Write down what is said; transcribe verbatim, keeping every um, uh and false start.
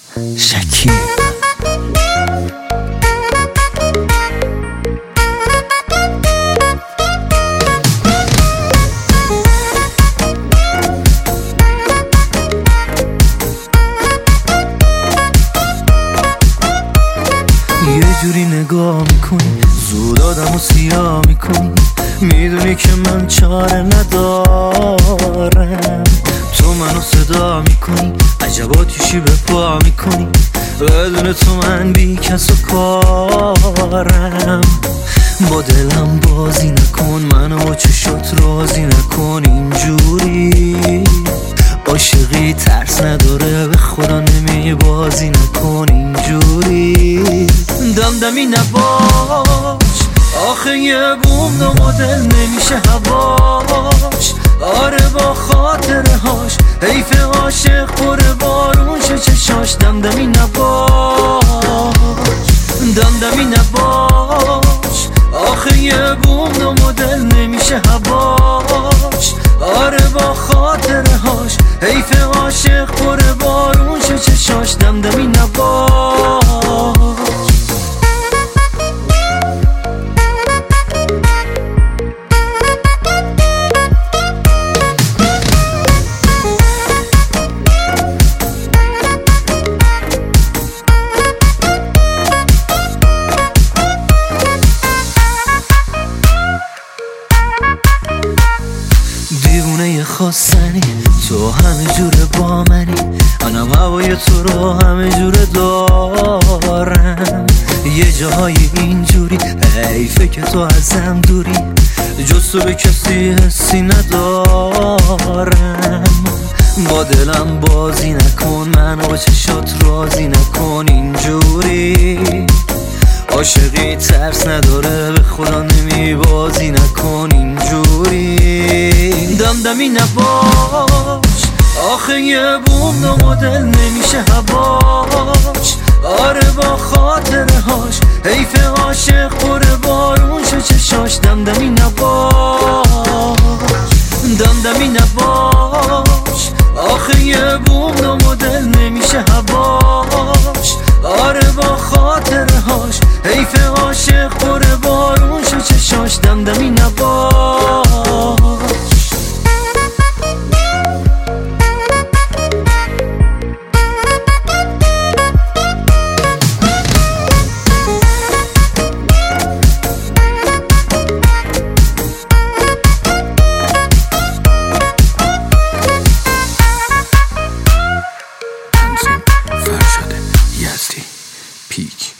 شکیب. یه جوری نگاه میکنی زود آدم و سیاه میکنی، میدونی که من چاره ندارم. تو منو صدا میکنی عجب آتیشی به پا میکنی، بدون تو من بی کس و کارم. با دلم بازی نکن، منو با چشات راضی نکن. اینجوری عاشقی ترس نداره، به خدا نمی بازی نکن. اینجوری دمدمی نباش، آخه یه بوم دو مدل نمیشه هواش. آره با خاطره هاش حیف عاشق پر بارون شه چشاش. دمدمی نباش، دمدمی نباش، آخه یه بوم دو مدل نمیشه هواش. آره با خاطره هاش حیف عاشق پر بارون شه چشاش. دمدمی نباش. دیوونه خواستنی تو همه جوره با منی، منم هوای تو رو همه جوره دارم. یه جاهای اینجوری حیفه که تو ازم دوری، جز تو به کسی حسی ندارم. با دلم بازی نکن، منو با چشات راضی نکن. اینجوری عاشقی ترس نداره، به خدا نمی بازی نکن. اینجوری دمدمی نباش، آخه یه بوم دو مدل نمیشه هواش. آره با خاطره هاش حیف عاشق پر بارون شه چشاش. دمدمی نباش، دمدمی نباش، آخه یه بوم دو مدل نمیشه هواش. آره با خاطره هاش حیف عاشق پر بارون شه چشاش. دمدمی نباش. فرشاد یزدی پیک.